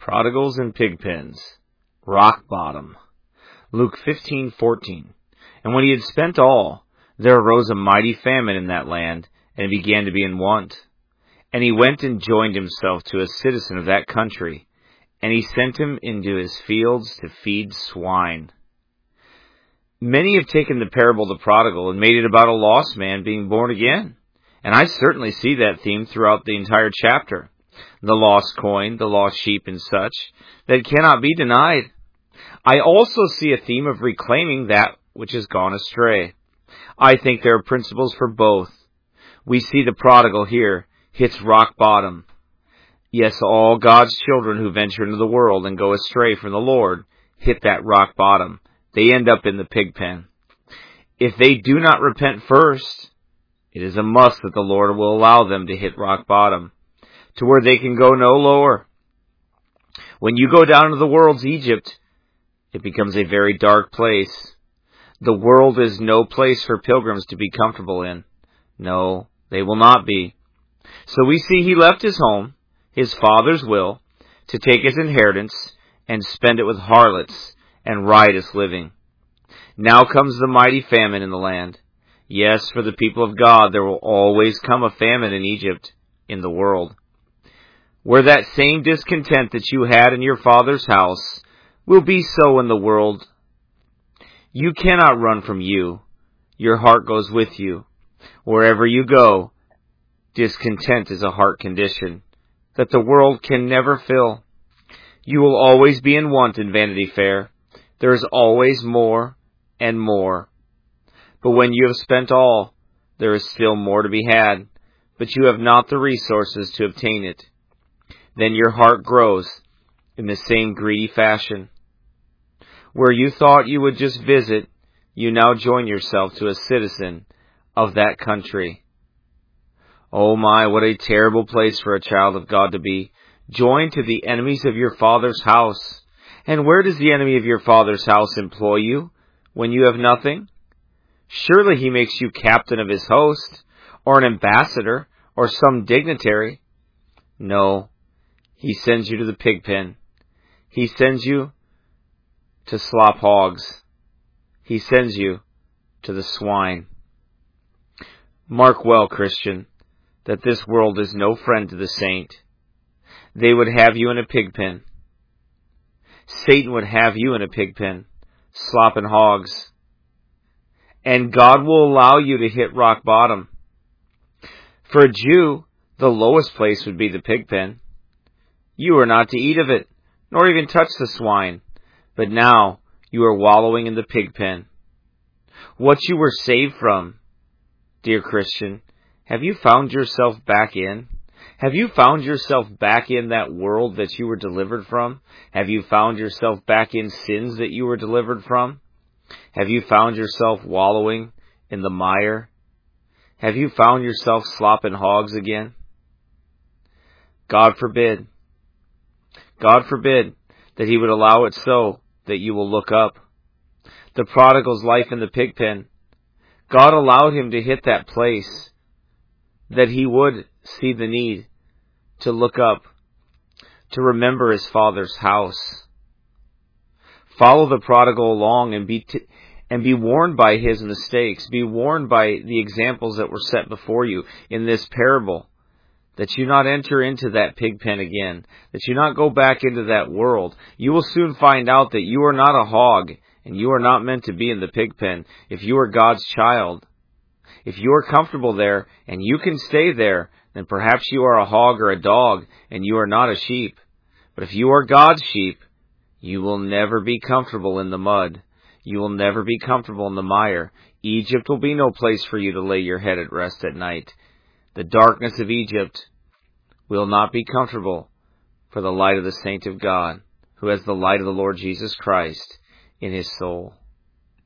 Prodigals and pigpens. Rock bottom. Luke 15:14. And when he had spent all, there arose a mighty famine in that land, and he began to be in want. And he went and joined himself to a citizen of that country, and he sent him into his fields to feed swine. Many have taken the parable of the prodigal and made it about a lost man being born again. And I certainly see that theme throughout the entire chapter. The lost coin, the lost sheep, and such, that cannot be denied. I also see a theme of reclaiming that which has gone astray. I think there are principles for both. We see the prodigal here hits rock bottom. Yes, all God's children who venture into the world and go astray from the Lord hit that rock bottom. They end up in the pig pen. If they do not repent first, it is a must that the Lord will allow them to hit rock bottom, to where they can go no lower. When you go down to the world's Egypt, it becomes a very dark place. The world is no place for pilgrims to be comfortable in. No, they will not be. So we see he left his home, his father's will, to take his inheritance and spend it with harlots and riotous living. Now comes the mighty famine in the land. Yes, for the people of God, there will always come a famine in Egypt, in the world, where that same discontent that you had in your father's house will be so in the world. You cannot run from you. Your heart goes with you. Wherever you go, discontent is a heart condition that the world can never fill. You will always be in want in Vanity Fair. There is always more and more. But when you have spent all, there is still more to be had, but you have not the resources to obtain it. Then your heart grows in the same greedy fashion. Where you thought you would just visit, you now join yourself to a citizen of that country. Oh my, what a terrible place for a child of God to be, joined to the enemies of your father's house. And where does the enemy of your father's house employ you when you have nothing? Surely he makes you captain of his host, or an ambassador, or some dignitary. No, he sends you to the pig pen. He sends you to slop hogs. He sends you to the swine. Mark well, Christian, that this world is no friend to the saint. They would have you in a pig pen. Satan would have you in a pig pen, slopping hogs. And God will allow you to hit rock bottom. For a Jew, the lowest place would be the pig pen. You are not to eat of it, nor even touch the swine. But now you are wallowing in the pig pen. What you were saved from, dear Christian, have you found yourself back in? Have you found yourself back in that world that you were delivered from? Have you found yourself back in sins that you were delivered from? Have you found yourself wallowing in the mire? Have you found yourself slopping hogs again? God forbid. God forbid that he would allow it so that you will look up. The prodigal's life in the pig pen, God allowed him to hit that place that he would see the need to look up, to remember his father's house. Follow the prodigal along and be warned by his mistakes. Be warned by the examples that were set before you in this parable, that you not enter into that pig pen again, that you not go back into that world. You will soon find out that you are not a hog, and you are not meant to be in the pig pen if you are God's child. If you are comfortable there, and you can stay there, then perhaps you are a hog or a dog, and you are not a sheep. But if you are God's sheep, you will never be comfortable in the mud. You will never be comfortable in the mire. Egypt will be no place for you to lay your head at rest at night. The darkness of Egypt will not be comfortable for the light of the saint of God, who has the light of the Lord Jesus Christ in his soul.